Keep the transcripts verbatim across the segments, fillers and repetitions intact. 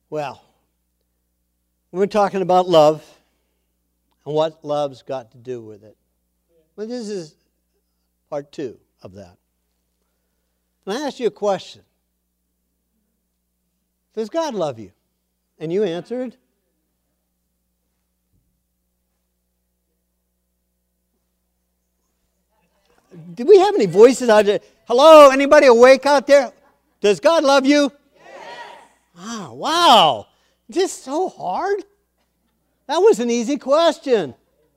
Well, we're talking about love and what love's got to do with it. Well, this is part two of that. And I asked you a question. Does God love you? And you answered. Did we have any voices out there? Hello, anybody awake out there? Does God love you? Yes. Oh, wow. Just so hard? That was an easy question.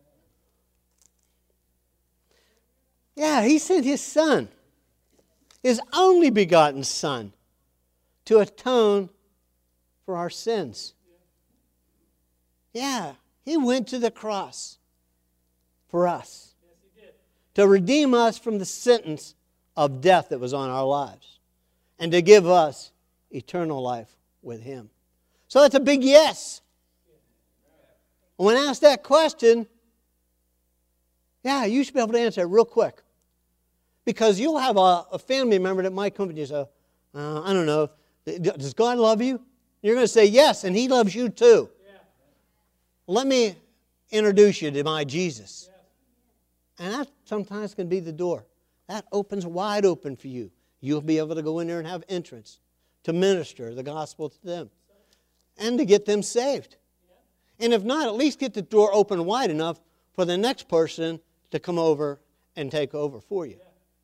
Yeah, He sent His Son, His only begotten Son, to atone for our sins. Yeah, He went to the cross for us. Yes, He did. To redeem us from the sentence of death that was on our lives. And to give us eternal life with Him. So that's a big yes. When asked that question, yeah, you should be able to answer it real quick. Because you'll have a, a family member that might come to you and say, uh, I don't know, does God love you? You're going to say yes, and He loves you too. Yeah. Let me introduce you to my Jesus. Yeah. And that sometimes can be the door. That opens wide open for you. You'll be able to go in there and have entrance to minister the gospel to them and to get them saved. Yeah. And if not, at least get the door open wide enough for the next person to come over and take over for you. Yeah.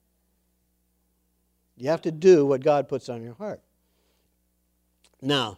You have to do what God puts on your heart. Now,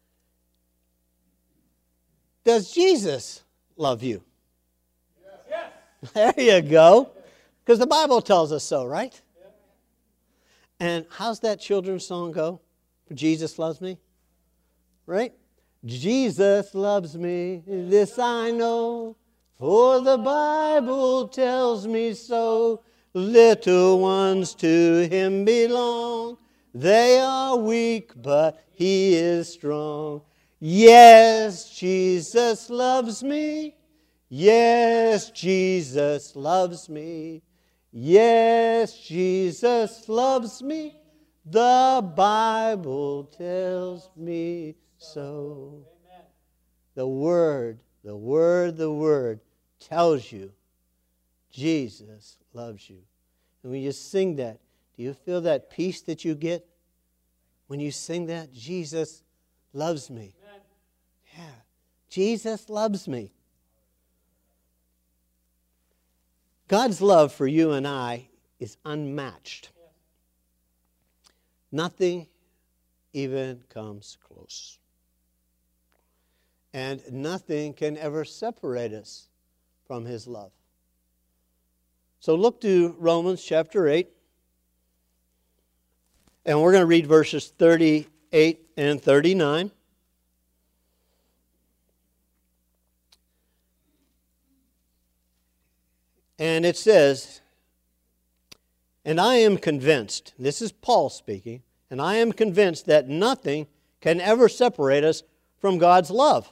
does Jesus love you? Yes. There you go. Because the Bible tells us so, right? Yeah. And how's that children's song go? Jesus loves me? Right? Jesus loves me, this I know, for the Bible tells me so. Little ones to Him belong. They are weak, but He is strong. Yes, Jesus loves me. Yes, Jesus loves me. Yes, Jesus loves me. The Bible tells me so. Amen. The Word, the Word, the Word tells you Jesus loves you. And when you sing that, do you feel that peace that you get when you sing that? Jesus loves me. Amen. Yeah, Jesus loves me. God's love for you and I is unmatched. Yes. Nothing even comes close. And nothing can ever separate us from His love. So look to Romans chapter eight. And we're going to read verses thirty-eight and thirty-nine. And it says, and I am convinced, this is Paul speaking, and I am convinced that nothing can ever separate us from God's love.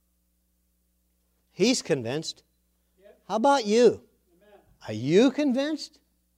He's convinced. Yep. How about you? Amen. Are you convinced?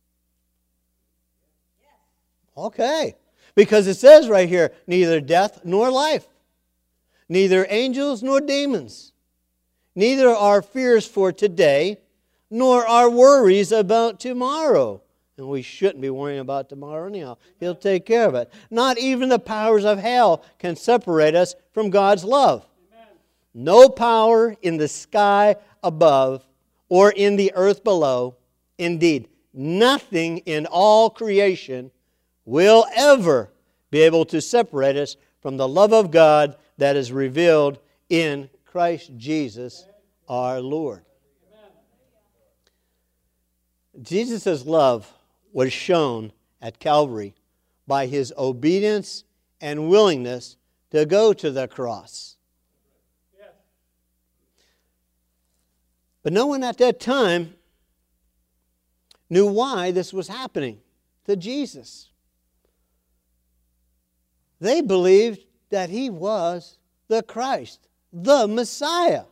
Yes. Okay. Because it says right here, neither death nor life, neither angels nor demons, neither our fears for today, nor our worries about tomorrow. And we shouldn't be worrying about tomorrow anyhow. He'll take care of it. Not even the powers of hell can separate us from God's love. Amen. No power in the sky above or in the earth below, indeed, nothing in all creation will ever be able to separate us from the love of God that is revealed in Christ Jesus our Lord. Jesus' love was shown at Calvary by His obedience and willingness to go to the cross. Yes. But no one at that time knew why this was happening to Jesus. They believed that He was the Christ, the Messiah.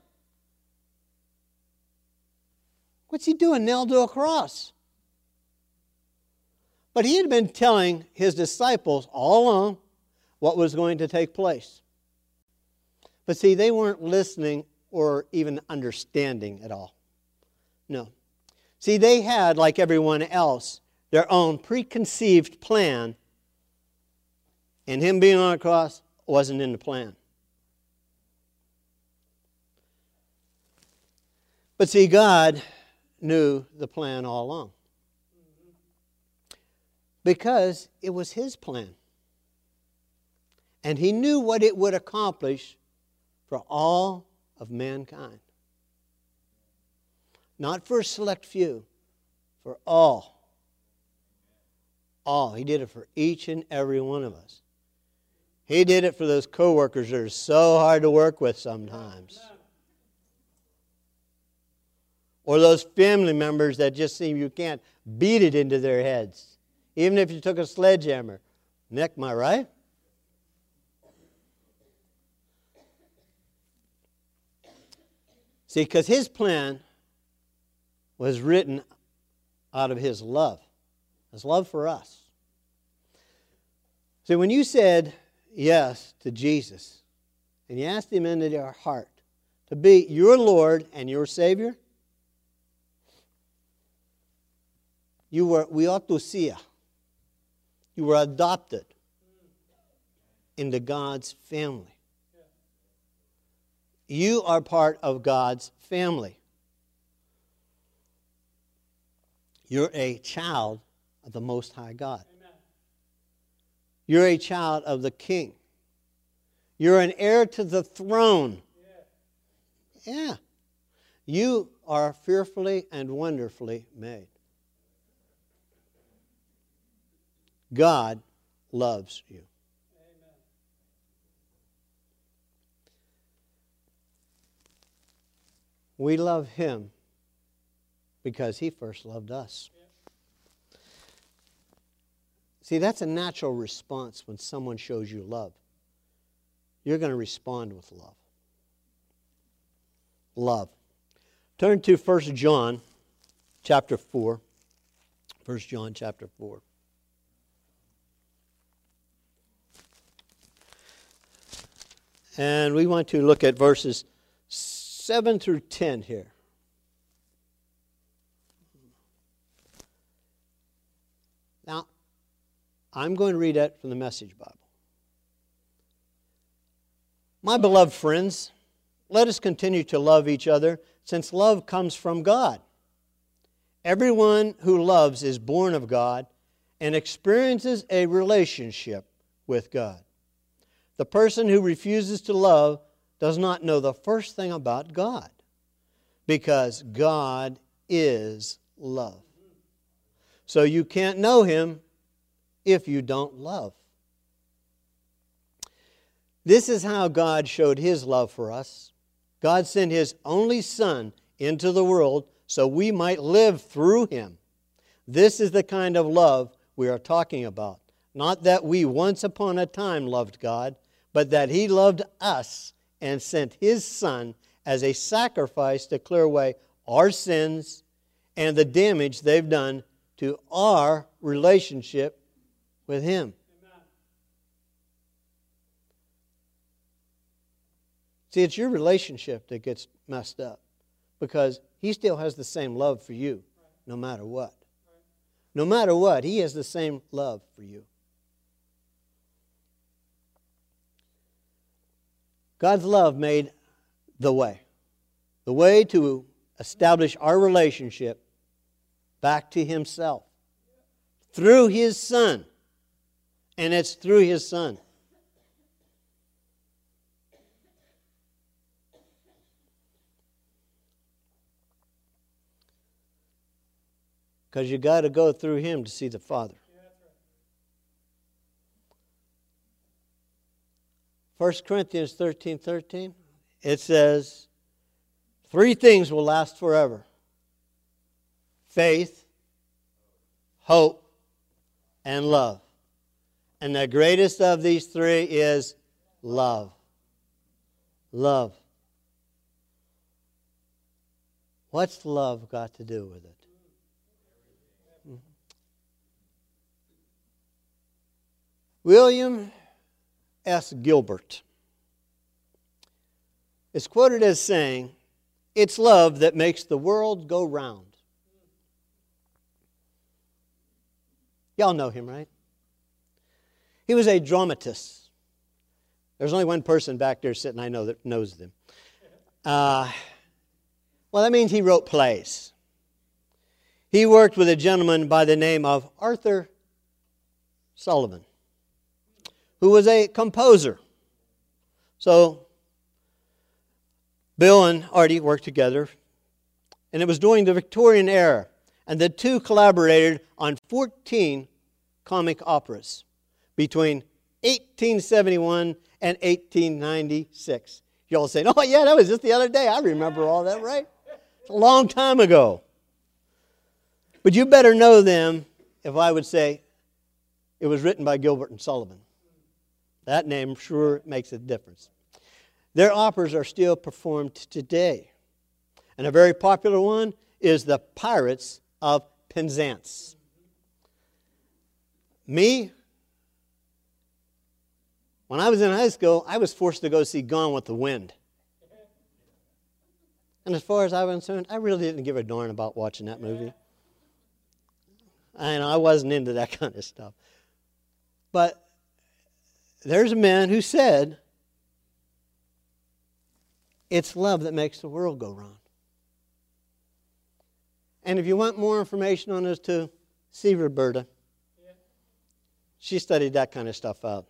What's He doing nailed to a cross? But He had been telling His disciples all along what was going to take place. But see, they weren't listening or even understanding at all. No. See, they had, like everyone else, their own preconceived plan, and him being on the cross wasn't in the plan. But see, God knew the plan all along. Because it was His plan. And He knew what it would accomplish for all of mankind. Not for a select few, for all. All. He did it for each and every one of us. He did it for those coworkers that are so hard to work with sometimes. Or those family members that just seem you can't beat it into their heads. Even if you took a sledgehammer. Nick, am I right? See, because His plan was written out of His love. His love for us. See, when you said yes to Jesus, and you asked Him into your heart to be your Lord and your Savior, you were huiothesia. You were adopted into God's family. You are part of God's family. You're a child of the Most High God. Amen. You're a child of the King. You're an heir to the throne. Yeah. Yeah. You are fearfully and wonderfully made. God loves you. Amen. We love Him because He first loved us. Yeah. See, that's a natural response when someone shows you love. You're going to respond with love. Love. Turn to First John chapter four. First John chapter four. And we want to look at verses seven through ten here. Now, I'm going to read that from the Message Bible. My beloved friends, let us continue to love each other, since love comes from God. Everyone who loves is born of God and experiences a relationship with God. The person who refuses to love does not know the first thing about God, because God is love. So you can't know Him if you don't love. This is how God showed His love for us. God sent His only Son into the world so we might live through Him. This is the kind of love we are talking about. Not that we once upon a time loved God, but that He loved us and sent His Son as a sacrifice to clear away our sins and the damage they've done to our relationship with Him. Amen. See, it's your relationship that gets messed up because He still has the same love for you no matter what. No matter what, He has the same love for you. God's love made the way. The way to establish our relationship back to Himself. Through His Son. And it's through His Son. Because you got to go through Him to see the Father. First Corinthians thirteen thirteen, it says, three things will last forever. Faith, hope, and love. And the greatest of these three is love. Love. What's love got to do with it? Mm-hmm. William S. Gilbert is quoted as saying, "It's love that makes the world go round." Y'all know him, right? He was a dramatist. There's only one person back there sitting I know that knows them. Uh, well, that means he wrote plays. He worked with a gentleman by the name of Arthur Sullivan, who was a composer. So Bill and Artie worked together, and it was during the Victorian era, and the two collaborated on fourteen comic operas between eighteen seventy-one and eighteen ninety-six. Y'all saying, "Oh yeah, that was just the other day. I remember all that, right?" It's a long time ago. But you better know them if I would say it was written by Gilbert and Sullivan. That name sure makes a difference. Their operas are still performed today. And a very popular one is The Pirates of Penzance. Me, when I was in high school, I was forced to go see Gone with the Wind. And as far as I was concerned, I really didn't give a darn about watching that movie. And I wasn't into that kind of stuff. But there's a man who said, it's love that makes the world go round. And if you want more information on this too, see Roberta. Yeah. She studied that kind of stuff out.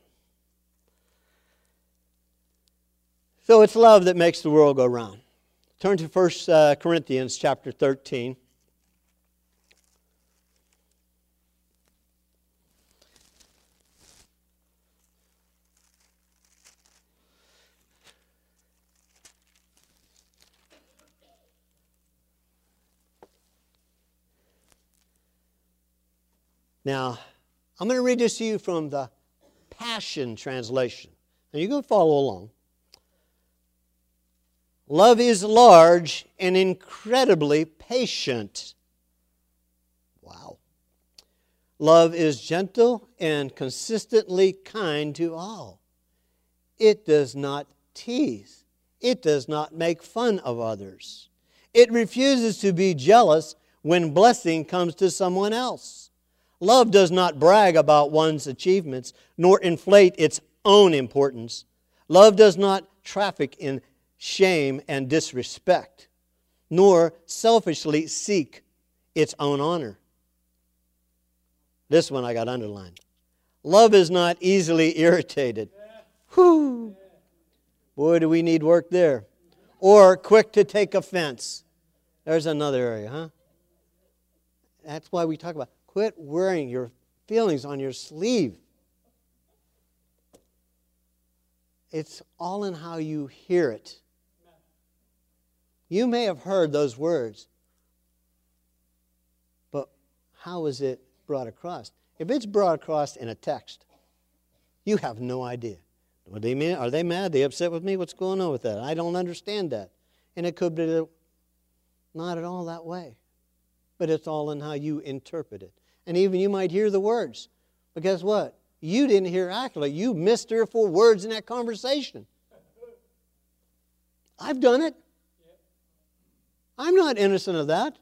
So it's love that makes the world go round. Turn to First Corinthians chapter thirteen. Now, I'm going to read this to you from the Passion Translation. Now, you can follow along. Love is large and incredibly patient. Wow. Love is gentle and consistently kind to all. It does not tease. It does not make fun of others. It refuses to be jealous when blessing comes to someone else. Love does not brag about one's achievements, nor inflate its own importance. Love does not traffic in shame and disrespect, nor selfishly seek its own honor. This one I got underlined. Love is not easily irritated. Whew. Boy, do we need work there. Or quick to take offense. There's another area, huh? That's why we talk about quit wearing your feelings on your sleeve. It's all in how you hear it. You may have heard those words, but how is it brought across? If it's brought across in a text, you have no idea. What do they mean? Are they mad? Are they upset with me? What's going on with that? I don't understand that. And it could be not at all that way. But it's all in how you interpret it. And even you might hear the words. But guess what? You didn't hear accurately. You missed three or four words in that conversation. I've done it. I'm not innocent of that.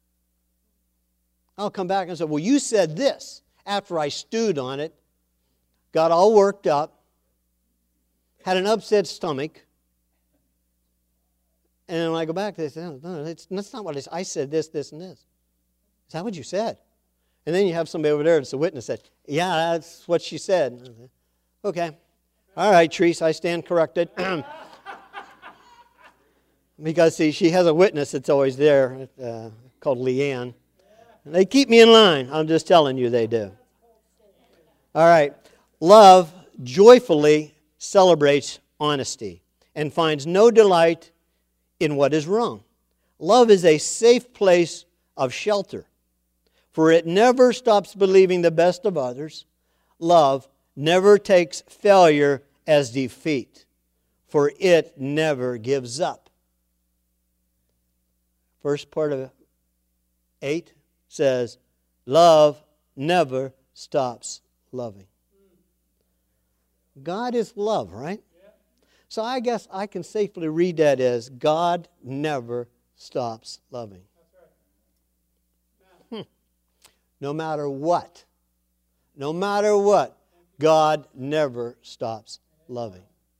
I'll come back and say, well, you said this after I stewed on it, got all worked up, had an upset stomach, and then when I go back, they say, no, no, it's, that's not what I said. I said this, this, and this. Is that what you said? And then you have somebody over there that's a witness that, yeah, that's what she said. Okay. All right, Treese, I stand corrected. Because, see, she has a witness that's always there uh, called Leanne. And they keep me in line. I'm just telling you they do. All right. Love joyfully celebrates honesty and finds no delight in what is wrong. Love is a safe place of shelter, for it never stops believing the best of others. Love never takes failure as defeat, for it never gives up. First part of eight says, love never stops loving. God is love, right? So I guess I can safely read that as God never stops loving. Hmm. No matter what, no matter what, God never stops loving.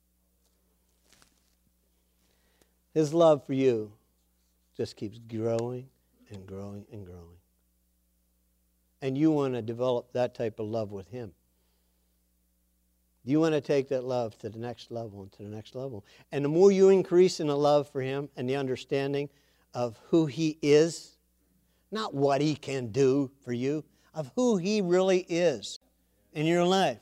His love for you just keeps growing and growing and growing. And you want to develop that type of love with Him. You want to take that love to the next level and to the next level. And the more you increase in the love for Him and the understanding of who He is, not what He can do for you, of who He really is in your life.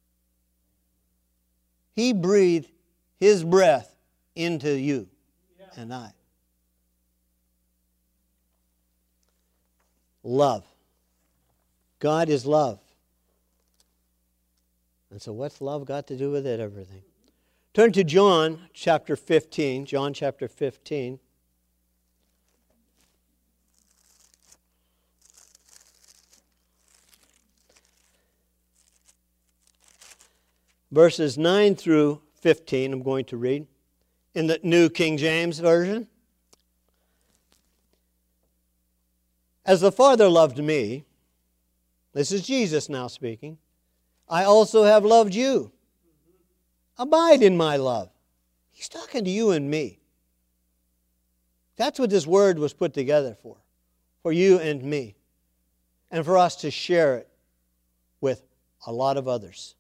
He breathed His breath into you and I. Love. God is love. And so what's love got to do with it? Everything. Turn to John chapter fifteen. John chapter fifteen. Verses nine through fifteen, I'm going to read in the New King James Version. As the Father loved me, this is Jesus now speaking, I also have loved you. Abide in my love. He's talking to you and me. That's what this word was put together for. For you and me. And for us to share it with a lot of others.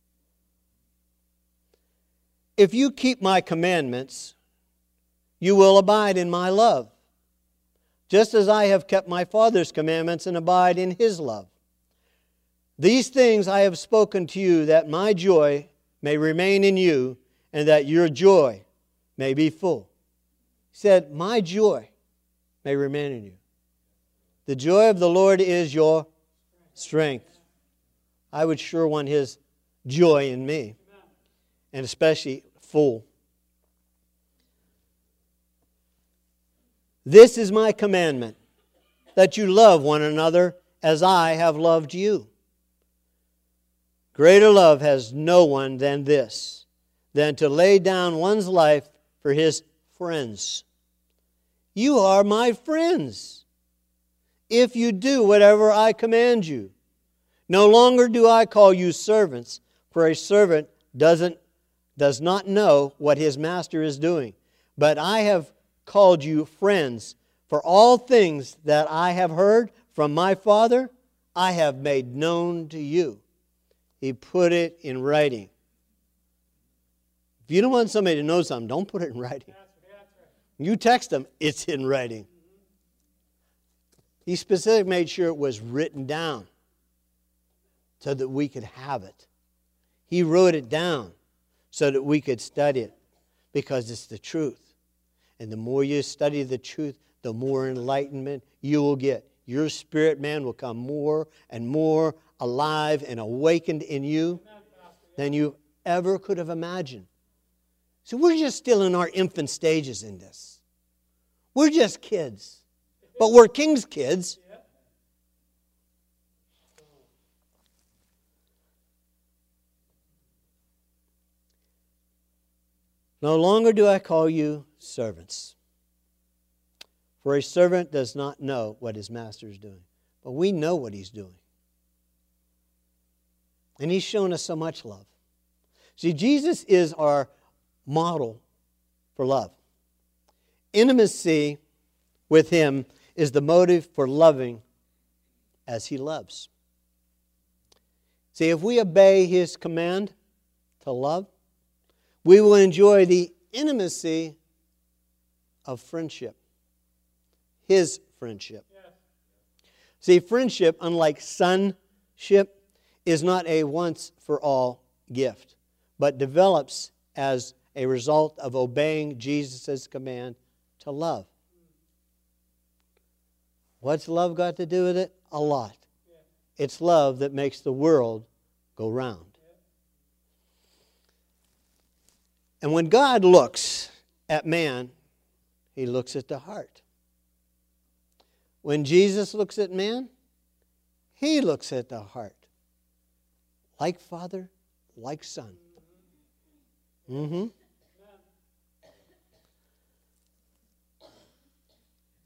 If you keep my commandments, you will abide in my love, just as I have kept my Father's commandments and abide in His love. These things I have spoken to you, that my joy may remain in you, and that your joy may be full. He said, my joy may remain in you. The joy of the Lord is your strength. I would sure want His joy in me, and especially full. This is my commandment, that you love one another as I have loved you. Greater love has no one than this, than to lay down one's life for his friends. You are my friends, if you do whatever I command you. No longer do I call you servants, for a servant doesn't, does not know what his master is doing. But I have called you friends, for all things that I have heard from my Father, I have made known to you. He put it in writing. If you don't want somebody to know something, don't put it in writing. You text them, it's in writing. He specifically made sure it was written down so that we could have it. He wrote it down so that we could study it, because it's the truth. And the more you study the truth, the more enlightenment you will get. Your spirit man will come more and more alive and awakened in you than you ever could have imagined. So we're just still in our infant stages in this. We're just kids. But we're King's kids. No longer do I call you servants, for a servant does not know what his master is doing. But we know what he's doing. And He's shown us so much love. See, Jesus is our model for love. Intimacy with Him is the motive for loving as He loves. See, if we obey His command to love, we will enjoy the intimacy of friendship. His friendship. Yes. See, friendship, unlike sonship, is not a once-for-all gift, but develops as a result of obeying Jesus' command to love. What's love got to do with it? A lot. Yeah. It's love that makes the world go round. Yeah. And when God looks at man, He looks at the heart. When Jesus looks at man, He looks at the heart. Like Father, like Son. Mm-hmm.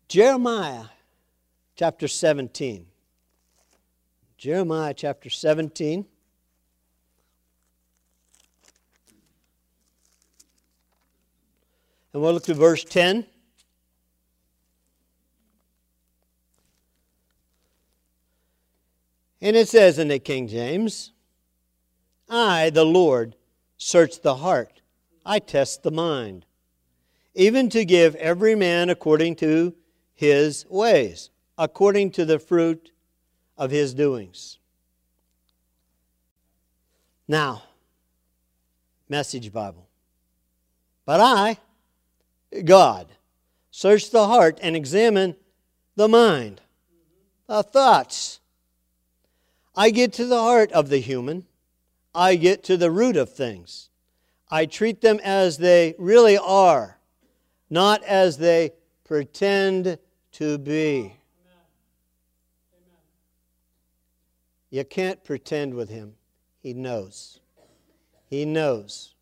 Jeremiah chapter seventeen. Jeremiah chapter seventeen. And we'll look to verse ten. And it says in the King James, I, the Lord, search the heart. I test the mind, even to give every man according to his ways, according to the fruit of his doings. Now, Message Bible. But I, God, search the heart and examine the mind, the thoughts. I get to the heart of the human. I get to the root of things. I treat them as they really are, not as they pretend to be. You can't pretend with Him. He knows. He knows.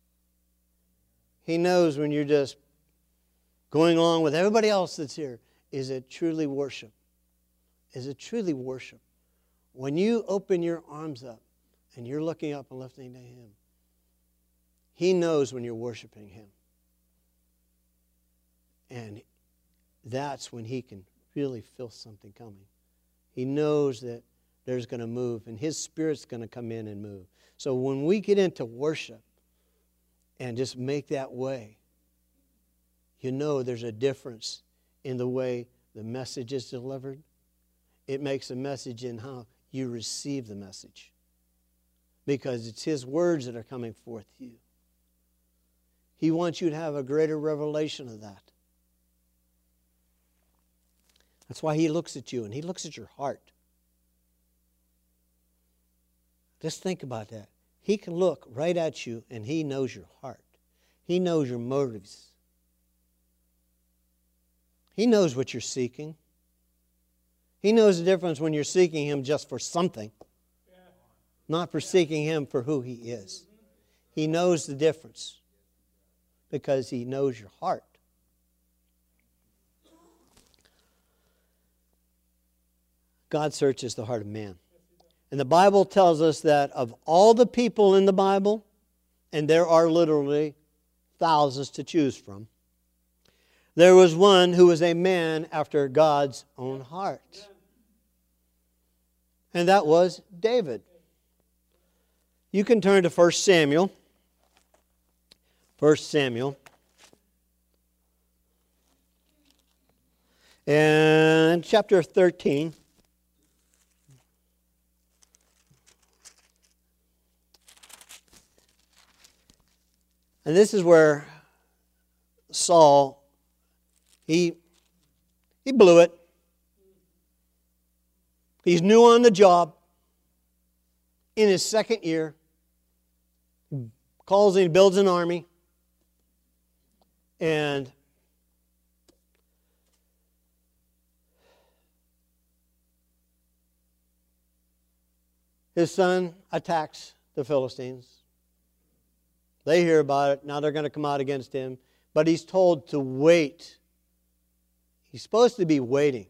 He knows when you're just going along with everybody else that's here. Is it truly worship? Is it truly worship? When you open your arms up and you're looking up and listening to Him, He knows when you're worshiping Him. And that's when He can really feel something coming. He knows that there's going to move, and His Spirit's going to come in and move. So when we get into worship and just make that way, you know there's a difference in the way the message is delivered. It makes a message in how you receive the message, because it's His words that are coming forth to you. He wants you to have a greater revelation of that. That's why He looks at you, and He looks at your heart. Just think about that. He can look right at you, and He knows your heart. He knows your motives. He knows what you're seeking. He knows the difference when you're seeking Him just for something, not for seeking Him for who He is. He knows the difference because He knows your heart. God searches the heart of man. And the Bible tells us that of all the people in the Bible, and there are literally thousands to choose from, there was one who was a man after God's own heart. And that was David. You can turn to First Samuel. First Samuel. And chapter thirteen. And this is where Saul, he, he blew it. He's new on the job. In his second year, he calls and he builds an army. And his son attacks the Philistines. They hear about it. Now they're going to come out against him. But he's told to wait. He's supposed to be waiting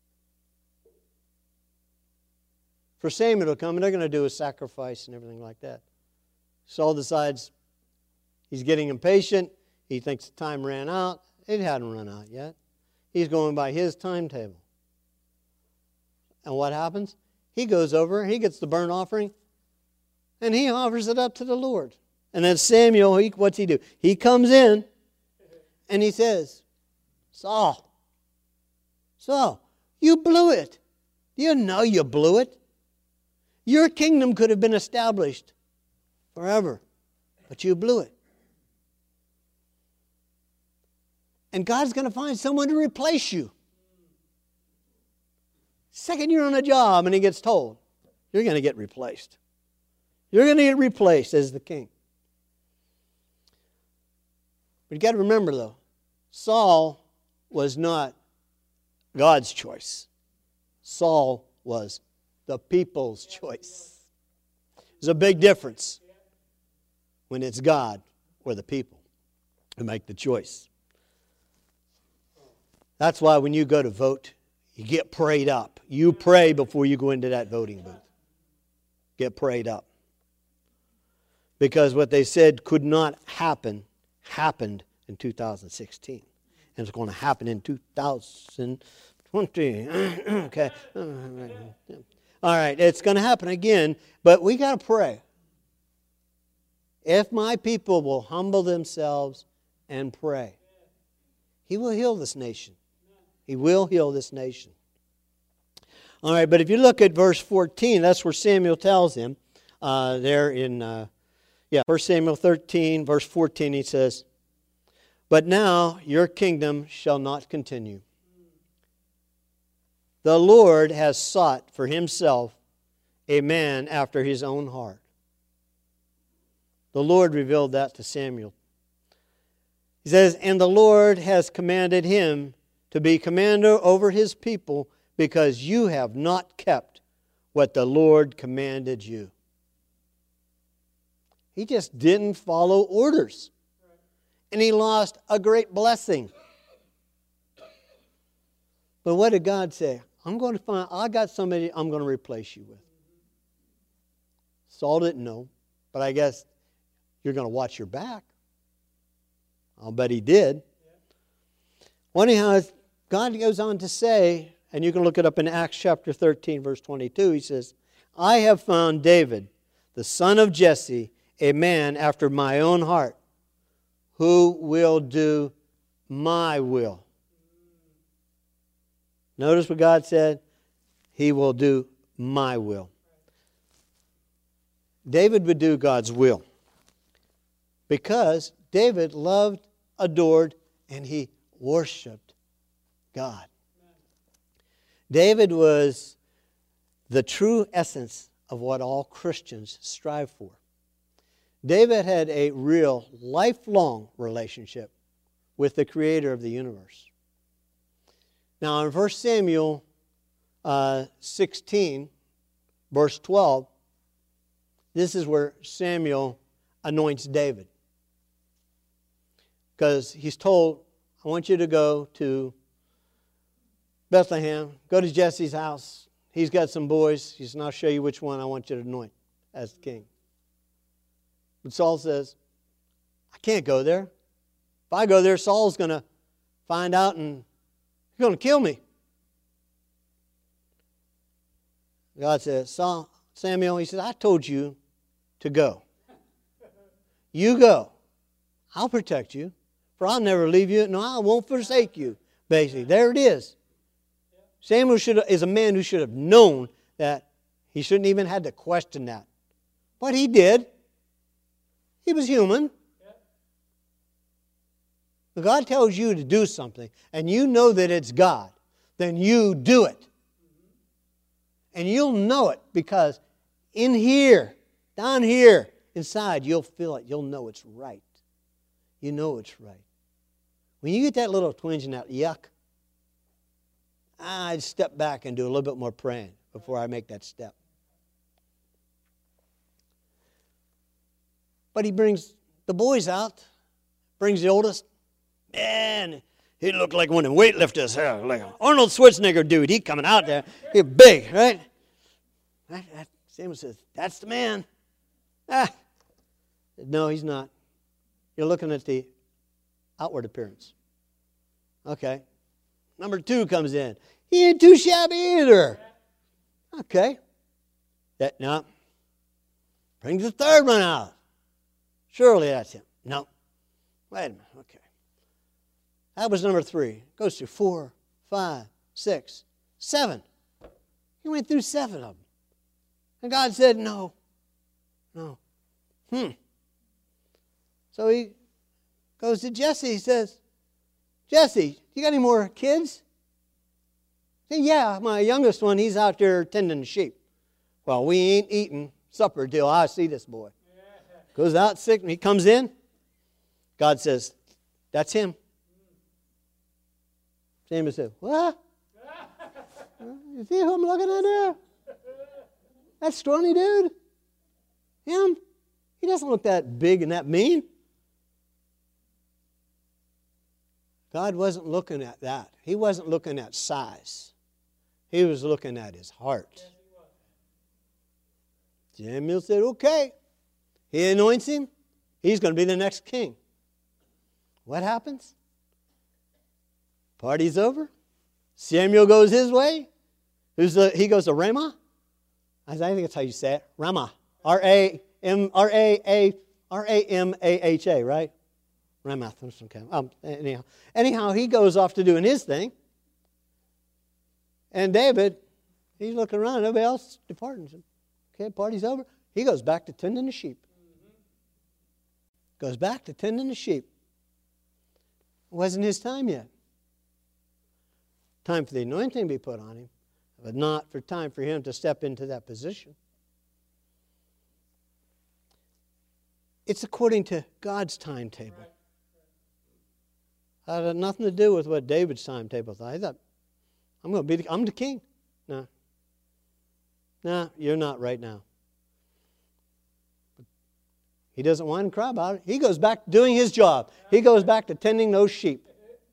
for Samuel to come, and they're going to do a sacrifice and everything like that. Saul decides he's getting impatient. He thinks the time ran out. It hadn't run out yet. He's going by his timetable. And what happens? He goes over, he gets the burnt offering, and he offers it up to the Lord. And then Samuel, he, what's he do? He comes in and he says, Saul, Saul, you blew it. You know you blew it. Your kingdom could have been established forever, but you blew it. And God's going to find someone to replace you. Second you're on a job and he gets told, you're going to get replaced. You're going to get replaced as the king. But you've got to remember, though, Saul was not God's choice. Saul was the people's choice. There's a big difference when it's God or the people who make the choice. That's why when you go to vote, you get prayed up. You pray before you go into that voting booth. Get prayed up. Because what they said could not happen, happened in two thousand sixteen. And it's going to happen in two thousand twenty. Okay. All right, it's going to happen again, but we got to pray. If my people will humble themselves and pray, He will heal this nation. He will heal this nation. All right, but if you look at verse fourteen, that's where Samuel tells him. Uh, there in, uh, yeah, First Samuel thirteen, verse fourteen, he says, "But now your kingdom shall not continue. The Lord has sought for Himself a man after His own heart." The Lord revealed that to Samuel. He says, "And the Lord has commanded him to be commander over His people, because you have not kept what the Lord commanded you." He just didn't follow orders. And he lost a great blessing. But what did God say? I'm going to find, I got somebody I'm going to replace you with. Saul didn't know, but I guess you're going to watch your back. I'll bet he did. Well, anyhow, God goes on to say, and you can look it up in Acts chapter thirteen, verse twenty-two, He says, "I have found David, the son of Jesse, a man after my own heart, who will do my will." Notice what God said? He will do my will. David would do God's will because David loved, adored, and he worshiped God. David was the true essence of what all Christians strive for. David had a real lifelong relationship with the Creator of the universe. Now in First Samuel uh, sixteen, verse twelve, this is where Samuel anoints David. Because he's told, I want you to go to Bethlehem, go to Jesse's house. He's got some boys. He says, I'll show you which one I want you to anoint as the king. But Saul says, I can't go there. If I go there, Saul's going to find out and he's going to kill me. God says, Saul, Samuel, He says, I told you to go. You go. I'll protect you, for I'll never leave you. No, I won't forsake you. Basically, there it is. Samuel should have, is a man who should have known that he shouldn't even had to question that. But he did. He was human. If God tells you to do something and you know that it's God, then you do it. And you'll know it because in here, down here, inside, you'll feel it. You'll know it's right. You know it's right. When you get that little twinge and that yuck, I'd step back and do a little bit more praying before I make that step. But he brings the boys out, brings the oldest. Man, he looked like one of them weightlifters. Like Arnold Schwarzenegger dude. He coming out there. He's big, right? Samuel says, that's the man. Ah. No, he's not. You're looking at the outward appearance. Okay. Number two comes in. He ain't too shabby either. Okay. That, no. Brings the third one out. Surely that's him. No. Wait a minute. Okay. That was number three. Goes through four, five, six, seven. He went through seven of them. And God said, no. No. Hmm. So he goes to Jesse. He says, Jesse, you got any more kids? He said, yeah, my youngest one, he's out there tending the sheep. Well, we ain't eating supper till I see this boy. Goes out sick, and he comes in. God says, that's him. Samuel said, what? You see who I'm looking at there? That scrawny dude? Him? He doesn't look that big and that mean. God wasn't looking at that. He wasn't looking at size. He was looking at his heart. Samuel said, okay. He anoints him. He's going to be the next king. What happens? Party's over. Samuel goes his way. Who's the, he goes to Ramah. I think that's how you say it. Ramah. R A M R A A R A M A H A, right? Ramath. Okay. Um, anyhow, anyhow, he goes off to doing his thing. And David, he's looking around. Everybody else departing. Okay, party's over. He goes back to tending the sheep. Goes back to tending the sheep. It wasn't his time yet. Time for the anointing to be put on him, but not for time for him to step into that position. It's according to God's timetable. It had nothing to do with what David's timetable thought. He thought, I'm going to be the, I'm the king. No. No, you're not right now. He doesn't whine and cry about it. He goes back to doing his job. He goes back to tending those sheep.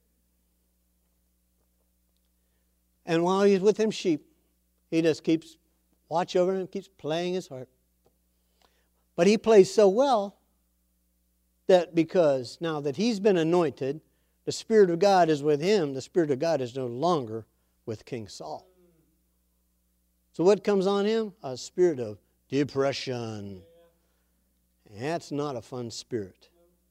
And while he's with them sheep, he just keeps watch over them, keeps playing his harp. But he plays so well that because now that he's been anointed, the Spirit of God is with him. The Spirit of God is no longer with King Saul. So what comes on him? A spirit of depression. And that's not a fun spirit.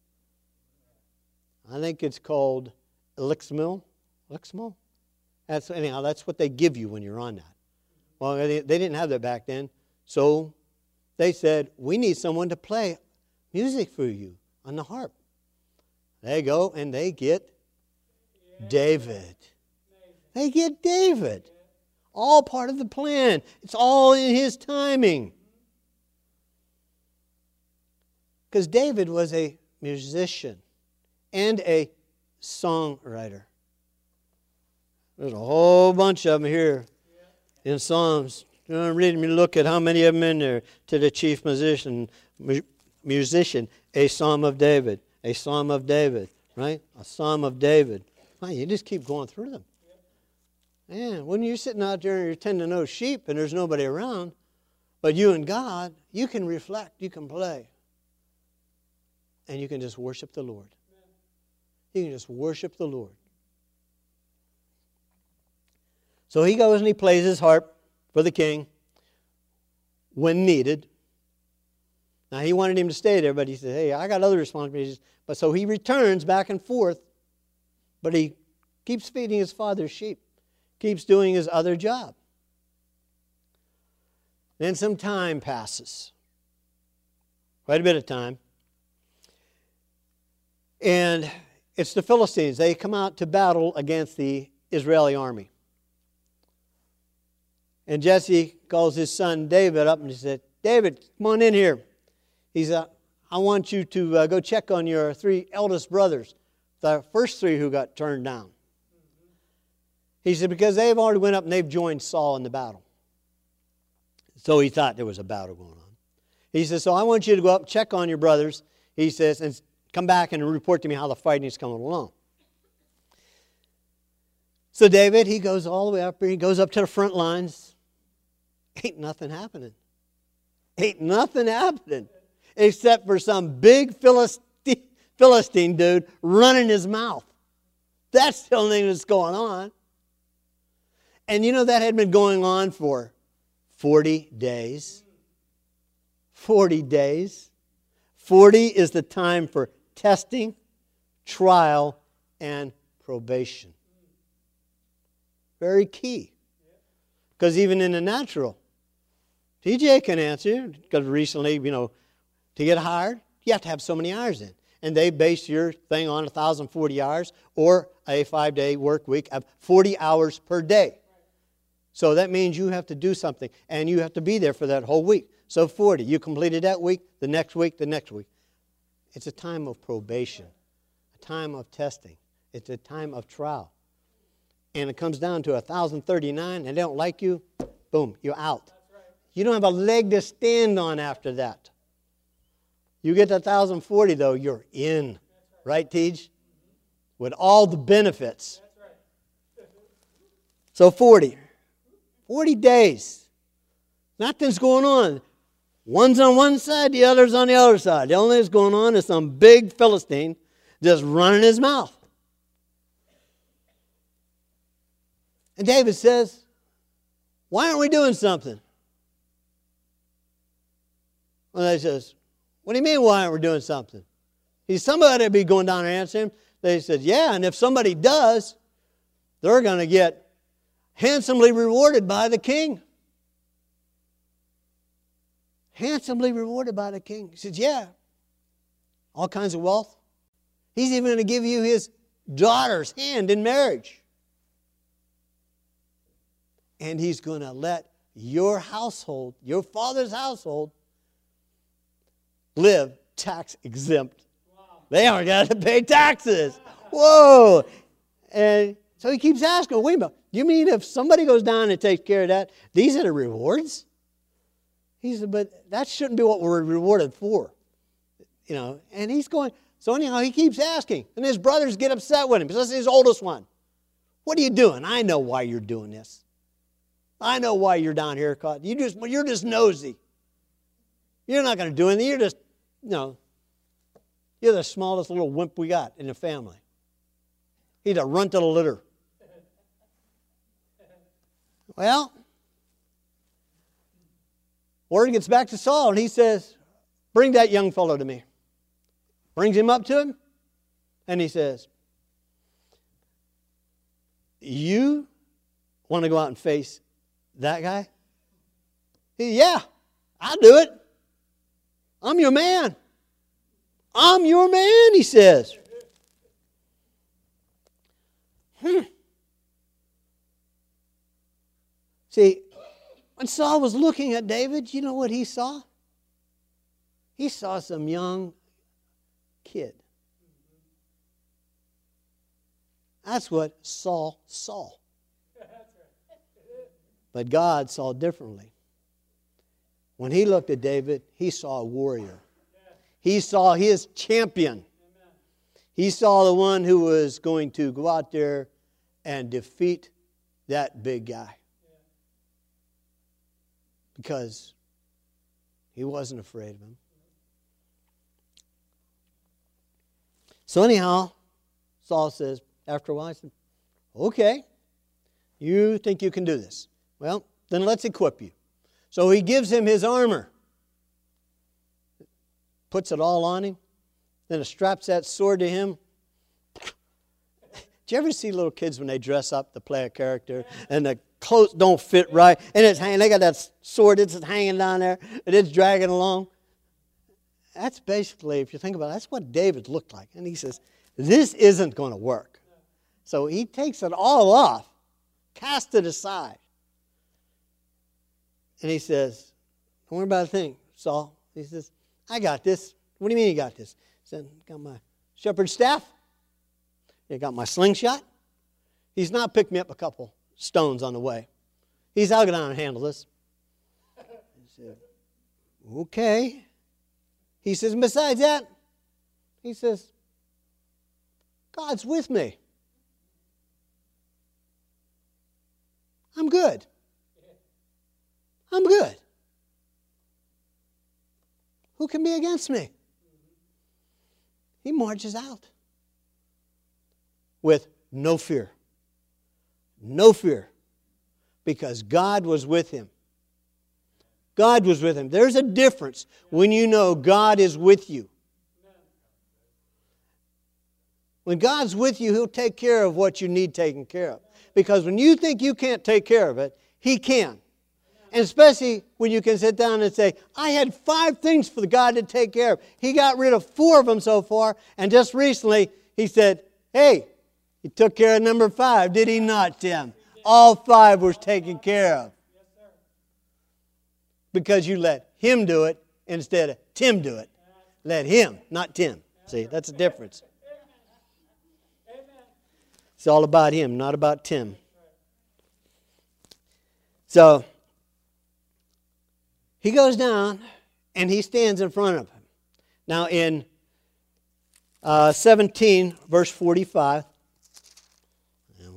I think it's called Elixmil. Elixmil? That's, anyhow, that's what they give you when you're on that. Well, they, they didn't have that back then. So they said, we need someone to play music for you on the harp. They go and they get David. They get David. All part of the plan. It's all in his timing. Because David was a musician and a songwriter. There's a whole bunch of them here in Psalms. You know, read me, look at how many of them in there. To the chief musician, mu- musician, a Psalm of David, a Psalm of David, right? A Psalm of David. Man, you just keep going through them. Man, when you're sitting out there and you're tending those sheep and there's nobody around, but you and God, you can reflect, you can play. And you can just worship the Lord. You can just worship the Lord. So he goes and he plays his harp for the king when needed. Now he wanted him to stay there, but he said, hey, I got other responsibilities. But so he returns back and forth, but he keeps feeding his father's sheep, keeps doing his other job. Then some time passes, quite a bit of time. And it's the Philistines. They come out to battle against the Israeli army. And Jesse calls his son David up and he said, David, come on in here. He said, I want you to uh, go check on your three eldest brothers, the first three who got turned down. He said, because they've already went up and they've joined Saul in the battle. So he thought there was a battle going on. He says, so I want you to go up and check on your brothers. He says, and come back and report to me how the fighting is coming along. So David, he goes all the way up here. He goes up to the front lines. Ain't nothing happening. Ain't nothing happening. Except for some big Philistine, Philistine dude running his mouth. That's the only thing that's going on. And you know that had been going on for forty days. forty days. forty is the time for testing, trial, and probation. Very key. Because even in the natural, T J can answer, because recently, you know, to get hired, you have to have so many hours in. And they base your thing on one thousand forty hours or a five-day work week of forty hours per day. So that means you have to do something, and you have to be there for that whole week. So forty. You completed that week, the next week, the next week. It's a time of probation, a time of testing. It's a time of trial. And it comes down to one thousand thirty-nine, and they don't like you, boom, you're out. You don't have a leg to stand on after that. You get to one thousand forty, though, you're in. Right, Tej? with all the benefits. That's right. So forty. forty days. Nothing's going on. One's on one side, the other's on the other side. The only thing that's going on is some big Philistine just running his mouth. And David says, why aren't we doing something? Well, they says, what do you mean, why aren't we doing something? He's somebody be going down and answering him. They said, yeah, and if somebody does, they're going to get handsomely rewarded by the king. Handsomely rewarded by the king. He says, yeah, all kinds of wealth. He's even going to give you his daughter's hand in marriage. And he's going to let your household, your father's household, live tax exempt. Wow. They aren't going to pay taxes. Whoa. And so he keeps asking, wait a minute, you mean if somebody goes down and takes care of that, these are the rewards? He said, but that shouldn't be what we're rewarded for. You know, and he's going, so anyhow, he keeps asking. And his brothers get upset with him. This is his oldest one. What are you doing? I know why you're doing this. I know why you're down here. You just, you're just nosy. You're not going to do anything. You're just, you know, you're the smallest little wimp we got in the family. He's a runt of the litter. Well, word gets back to Saul, and he says, bring that young fellow to me. Brings him up to him, and he says, you want to go out and face that guy? He said, yeah, I'll do it. I'm your man. I'm your man, he says. Hmm. See, when Saul was looking at David, you know what he saw? He saw some young kid. That's what Saul saw. But God saw differently. When he looked at David, he saw a warrior. He saw his champion. He saw the one who was going to go out there and defeat that big guy. Because he wasn't afraid of him. So anyhow, Saul says, after a while, he said, okay, you think you can do this. Well, then let's equip you. So he gives him his armor. Puts it all on him. Then straps that sword to him. Do you ever see little kids when they dress up to play a character and the clothes don't fit right, and it's hanging, they got that sword, it's hanging down there, and it's dragging along? That's basically, if you think about it, that's what David looked like. And he says, this isn't going to work. So he takes it all off, casts it aside. And he says, don't worry about a thing, Saul. He says, I got this. What do you mean you got this? He said, got my shepherd's staff. I got my slingshot. He's not picked me up a couple stones on the way. He said, I'll go down and handle this. I said, okay. He says, besides that, he says, God's with me. I'm good. I'm good. Who can be against me? He marches out with no fear. No fear. Because God was with him. God was with him. There's a difference when you know God is with you. When God's with you, He'll take care of what you need taken care of. Because when you think you can't take care of it, He can. And especially when you can sit down and say, I had five things for God to take care of. He got rid of four of them so far. And just recently, He said, hey, He took care of number five, did He not, Tim? All five was taken care of. Because you let Him do it instead of Tim do it. Let Him, not Tim. See, that's the difference. It's all about Him, not about Tim. So, he goes down and he stands in front of him. Now in uh, seventeen, verse forty-five,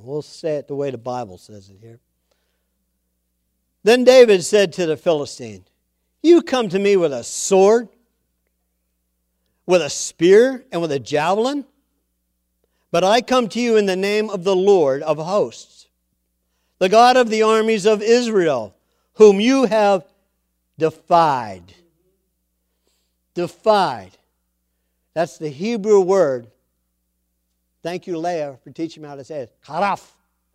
We'll say it the way the Bible says it here. Then David said to the Philistine, you come to me with a sword, with a spear, and with a javelin? But I come to you in the name of the Lord of hosts, the God of the armies of Israel, whom you have defied. Defied. That's the Hebrew word. Thank you, Leah, for teaching me how to say it. Karaf.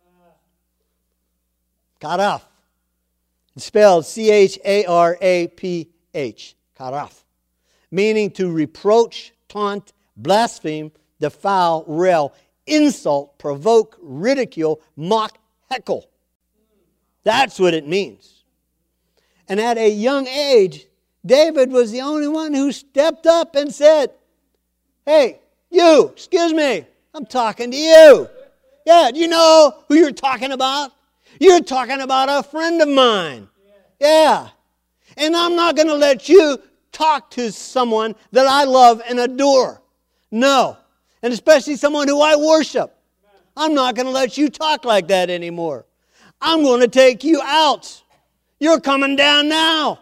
Karaf. It's spelled C H A R A P H. Karaf. Meaning to reproach, taunt, blaspheme, defile, rail, insult, provoke, ridicule, mock, heckle. That's what it means. And at a young age, David was the only one who stepped up and said, hey, you, excuse me, I'm talking to you. Yeah, do you know who you're talking about? You're talking about a friend of mine. Yeah. And I'm not going to let you talk to someone that I love and adore. No. And especially someone who I worship. I'm not going to let you talk like that anymore. I'm going to take you out. You're coming down now.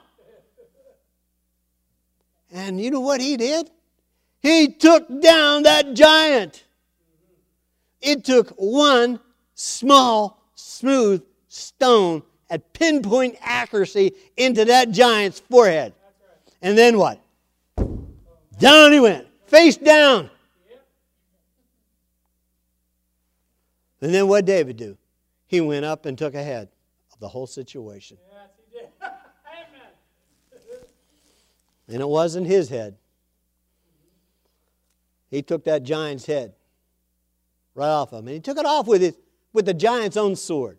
And you know what he did? He took down that giant. It took one small, smooth stone at pinpoint accuracy into that giant's forehead. And then what? Down he went, face down. And then what did David do? He went up and took ahead of the whole situation. Yes, he did. Amen. And it wasn't his head. He took that giant's head right off of him. And he took it off with, his, with the giant's own sword.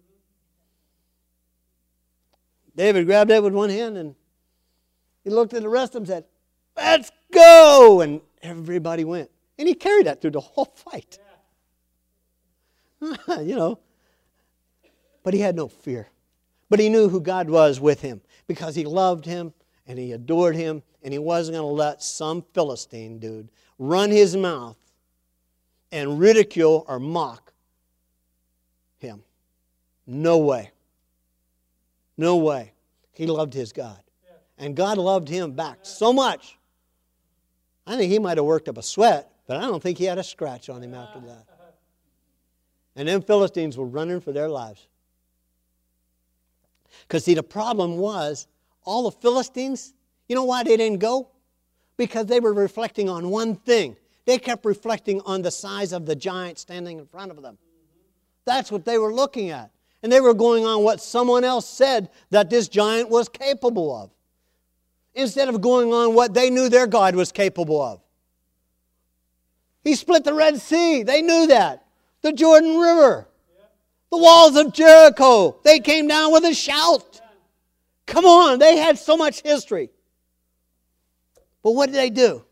David grabbed it with one hand and he looked at the rest of them and said, let's go! And everybody went. And he carried that through the whole fight. Yeah. You know. But he had no fear. But he knew who God was with him because he loved him and he adored him and he wasn't going to let some Philistine dude run his mouth and ridicule or mock him. No way. No way. He loved his God. And God loved him back so much. I think he might have worked up a sweat, but I don't think he had a scratch on him after that. And them Philistines were running for their lives. Because see, the problem was, all the Philistines, you know why they didn't go? Because they were reflecting on one thing. They kept reflecting on the size of the giant standing in front of them. That's what they were looking at. And they were going on what someone else said that this giant was capable of. Instead of going on what they knew their God was capable of. He split the Red Sea. They knew that. The Jordan River. The walls of Jericho. They came down with a shout. Come on, they had so much history. But what did they do?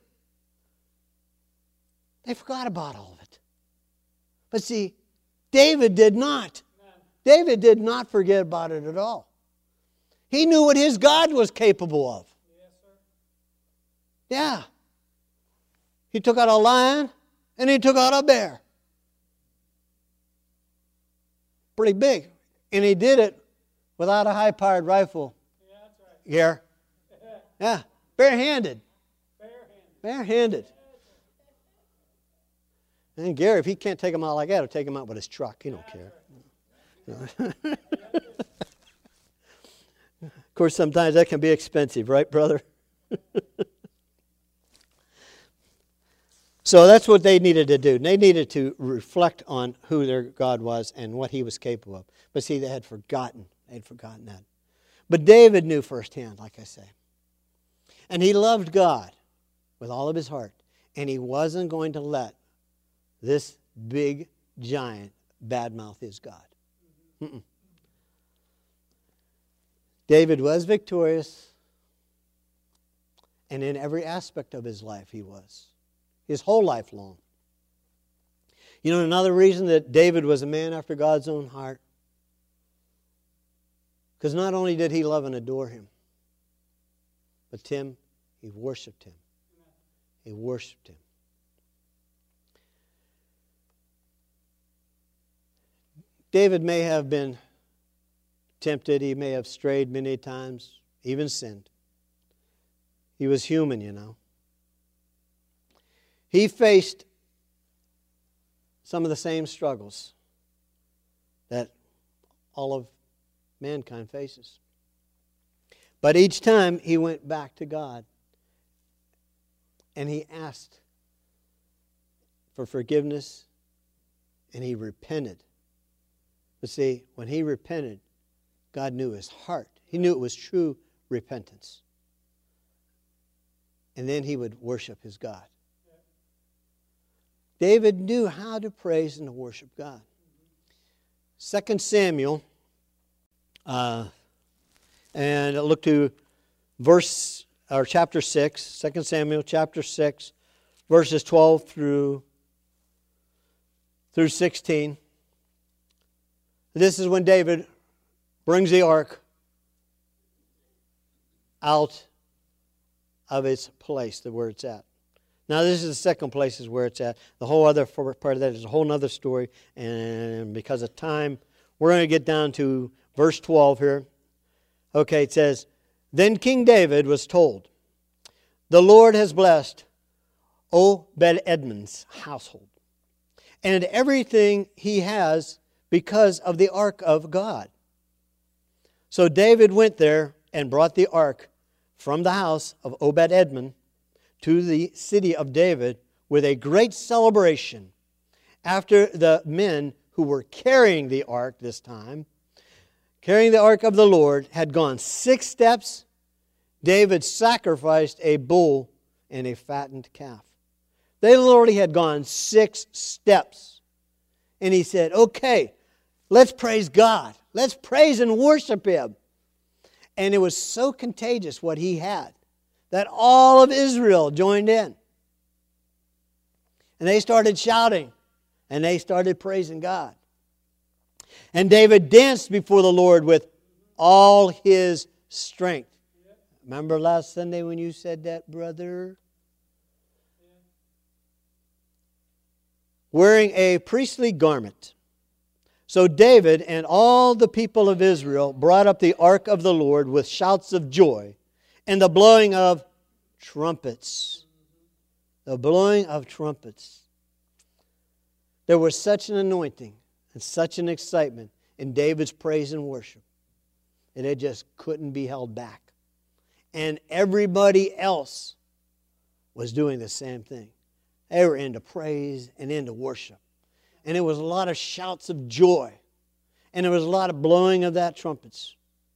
They forgot about all of it. But see, David did not. David did not forget about it at all. He knew what his God was capable of. Yes, sir. Yeah. He took out a lion and he took out a bear. Pretty big. And he did it without a high-powered rifle. Yeah, that's right. Here. Yeah. Barehanded. Barehanded. Barehanded. And Gary, if he can't take him out like that, he'll take him out with his truck. He don't care. Of course, sometimes that can be expensive, right, brother? So that's what they needed to do. They needed to reflect on who their God was and what he was capable of. But see, they had forgotten. They had forgotten that. But David knew firsthand, like I say. And he loved God with all of his heart. And he wasn't going to let this big giant badmouth his God. Mm-mm. David was victorious. And in every aspect of his life he was. His whole life long. You know another reason that David was a man after God's own heart? Because not only did he love and adore him, but Tim, he worshiped him. He worshiped him. He worshiped him. David may have been tempted. He may have strayed many times, even sinned. He was human, you know. He faced some of the same struggles that all of mankind faces. But each time he went back to God and he asked for forgiveness and he repented. But see, when he repented, God knew his heart. He knew it was true repentance. And then he would worship his God. David knew how to praise and to worship God. Second Samuel, uh, and look to verse or chapter six. Second Samuel chapter six, verses twelve through through sixteen. This is when David brings the ark out of its place, the where it's at. Now, this is the second place is where it's at. The whole other part of that is a whole other story. And because of time, we're going to get down to verse twelve here. Okay, it says, Then King David was told, The Lord has blessed Obed-Eddom's household and everything he has because of the ark of God. So David went there and brought the ark from the house of Obed-Edom to the city of David with a great celebration. After the men who were carrying the ark this time, carrying the ark of the Lord, had gone six steps, David sacrificed a bull and a fattened calf. They literally had gone six steps. And he said, okay, let's praise God. Let's praise and worship Him. And it was so contagious what he had that all of Israel joined in. And they started shouting. And they started praising God. And David danced before the Lord with all his strength. Remember last Sunday when you said that, brother? Wearing a priestly garment. So David and all the people of Israel brought up the ark of the Lord with shouts of joy and the blowing of trumpets. The blowing of trumpets. There was such an anointing and such an excitement in David's praise and worship. And it just couldn't be held back. And everybody else was doing the same thing. They were into praise and into worship. And it was a lot of shouts of joy. And there was a lot of blowing of that trumpets.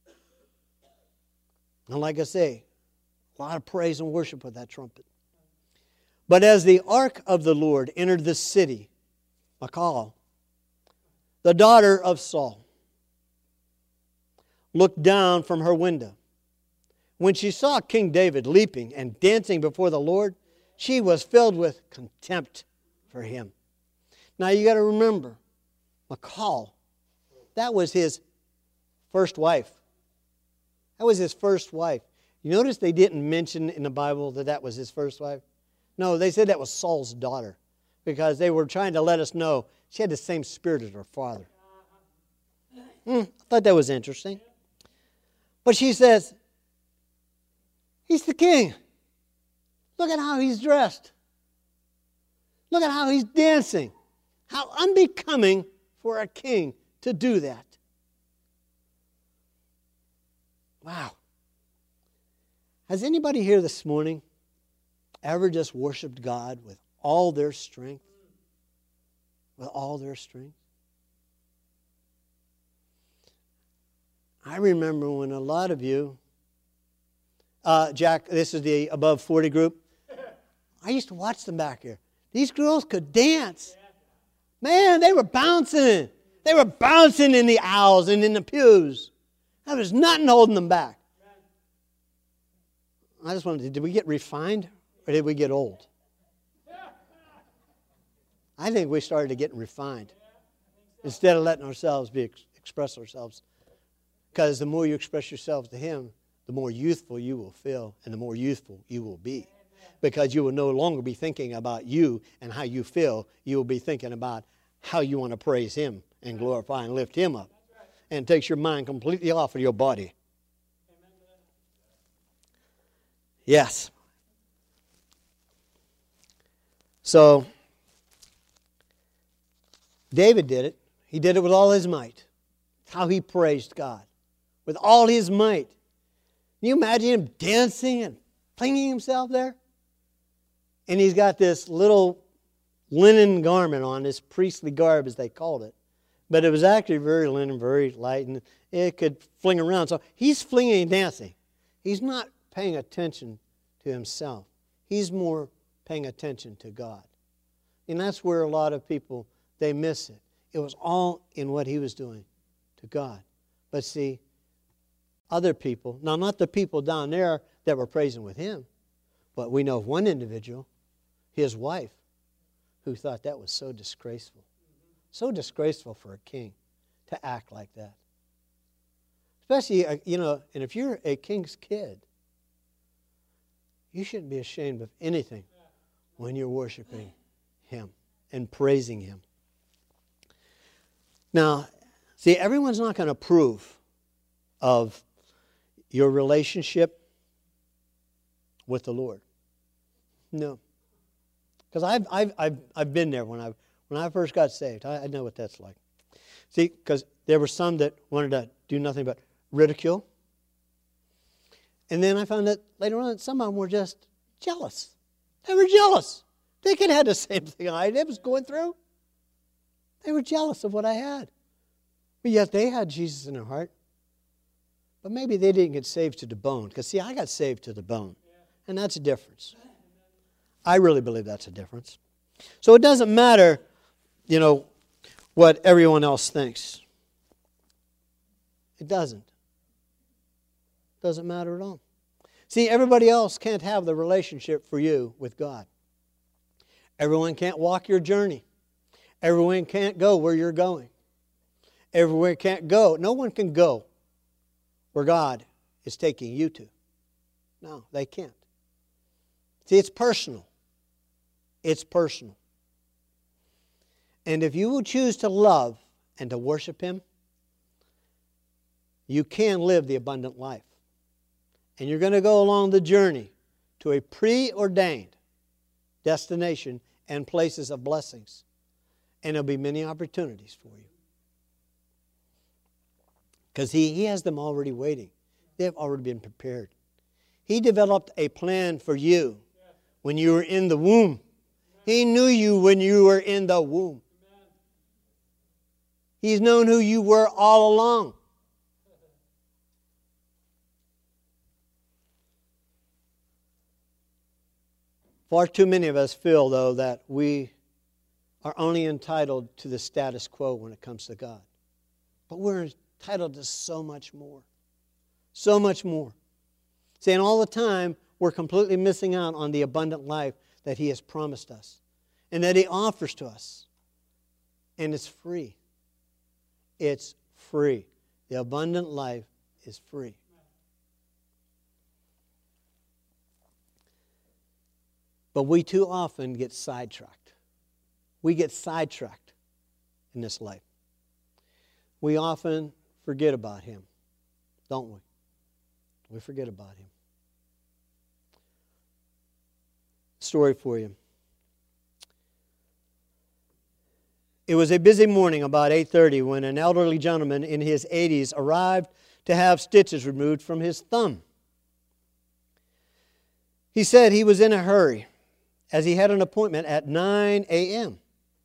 And like I say, a lot of praise and worship with that trumpet. But as the ark of the Lord entered the city, Michal, the daughter of Saul, looked down from her window. When she saw King David leaping and dancing before the Lord, she was filled with contempt for him. Now you got to remember, Michal, that was his first wife. That was his first wife. You notice they didn't mention in the Bible that that was his first wife? No, they said that was Saul's daughter because they were trying to let us know she had the same spirit as her father. Hmm, I thought that was interesting. But she says, he's the king. Look at how he's dressed. Look at how he's dancing. How unbecoming for a king to do that. Wow. Has anybody here this morning ever just worshiped God with all their strength? With all their strength? I remember when a lot of you, uh, Jack, this is the above forty group. I used to watch them back here. These girls could dance. Man, they were bouncing. They were bouncing in the aisles and in the pews. There was nothing holding them back. I just wanted to, did we get refined or did we get old? I think we started to get refined instead of letting ourselves be express ourselves. Because the more you express yourself to Him, the more youthful you will feel and the more youthful you will be. Because you will no longer be thinking about you and how you feel. You will be thinking about how you want to praise Him and glorify and lift Him up. And it takes your mind completely off of your body. Yes. So, David did it. He did it with all his might. How he praised God. With all his might. Can you imagine him dancing and flinging himself there? And he's got this little linen garment on, this priestly garb as they called it. But it was actually very linen, very light, and it could fling around. So he's flinging and dancing. He's not paying attention to himself. He's more paying attention to God. And that's where a lot of people, they miss it. It was all in what he was doing to God. But see, other people, now not the people down there that were praising with him, but we know of one individual, his wife, who thought that was so disgraceful. So disgraceful for a king to act like that. Especially, uh, you know, and if you're a king's kid, you shouldn't be ashamed of anything when you're worshiping him and praising him. Now, see, everyone's not going to approve of your relationship with the Lord. No. Because I've, I've, I've, I've been there when I, when I first got saved. I, I know what that's like. See, because there were some that wanted to do nothing but ridicule. And then I found that later on some of them were just jealous. They were jealous. They could have had the same thing I was going through. They were jealous of what I had. But yet they had Jesus in their heart. But maybe they didn't get saved to the bone. Because see, I got saved to the bone. And that's a difference. I really believe that's a difference. So it doesn't matter, you know, what everyone else thinks. It doesn't. It doesn't matter at all. See, everybody else can't have the relationship for you with God. Everyone can't walk your journey. Everyone can't go where you're going. Everyone can't go. No one can go where God is taking you to. No, they can't. See, it's personal. It's personal. And if you will choose to love and to worship Him, you can live the abundant life. And you're going to go along the journey to a preordained destination and places of blessings. And there'll be many opportunities for you. Because he, he has them already waiting. They've already been prepared. He developed a plan for you when you were in the womb. He knew you when you were in the womb. He's known who you were all along. Far too many of us feel, though, that we are only entitled to the status quo when it comes to God. But we're entitled to so much more. So much more. See, and all the time, we're completely missing out on the abundant life that He has promised us and that He offers to us. And it's free. It's free. The abundant life is free. But we too often get sidetracked. We get sidetracked in this life. We often forget about Him, don't we? We forget about Him. Story for you. It was a busy morning about eight thirty when an elderly gentleman in his eighties arrived to have stitches removed from his thumb. He said he was in a hurry as he had an appointment at nine a.m.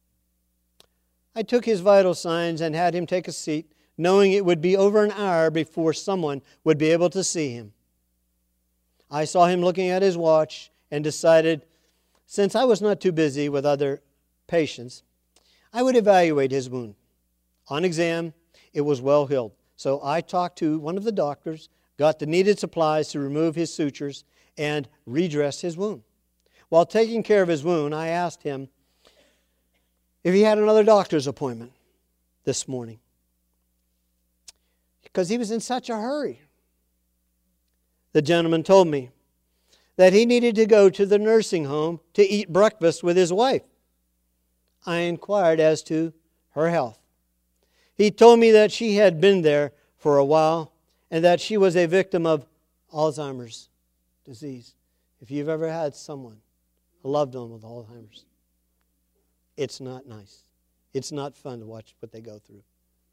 I took his vital signs and had him take a seat, knowing it would be over an hour before someone would be able to see him. I saw him looking at his watch and decided, since I was not too busy with other patients, I would evaluate his wound. On exam, it was well healed. So I talked to one of the doctors, got the needed supplies to remove his sutures, and redress his wound. While taking care of his wound, I asked him if he had another doctor's appointment this morning, because he was in such a hurry. The gentleman told me that he needed to go to the nursing home to eat breakfast with his wife. I inquired as to her health. He told me that she had been there for a while and that she was a victim of Alzheimer's disease. If you've ever had someone, a loved one with Alzheimer's, it's not nice. It's not fun to watch what they go through.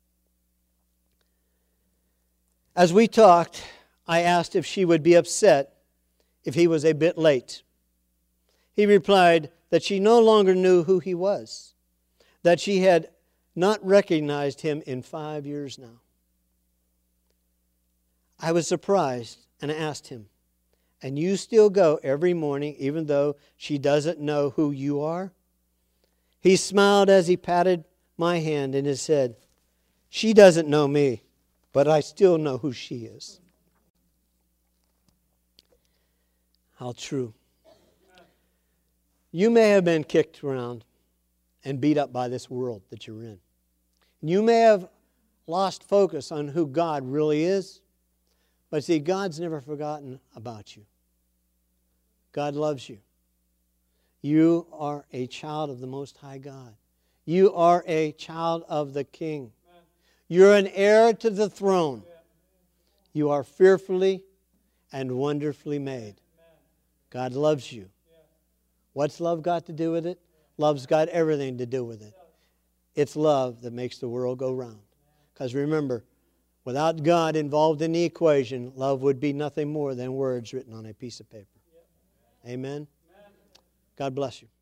As we talked, I asked if she would be upset if he was a bit late. He replied that she no longer knew who he was, that she had not recognized him in five years now. I was surprised and asked him, "And you still go every morning even though she doesn't know who you are?" He smiled as he patted my hand and he said, "She doesn't know me, but I still know who she is." How true. You may have been kicked around and beat up by this world that you're in. You may have lost focus on who God really is. But see, God's never forgotten about you. God loves you. You are a child of the Most High God. You are a child of the King. You're an heir to the throne. You are fearfully and wonderfully made. God loves you. What's love got to do with it? Love's got everything to do with it. It's love that makes the world go round. Because remember, without God involved in the equation, love would be nothing more than words written on a piece of paper. Amen? God bless you.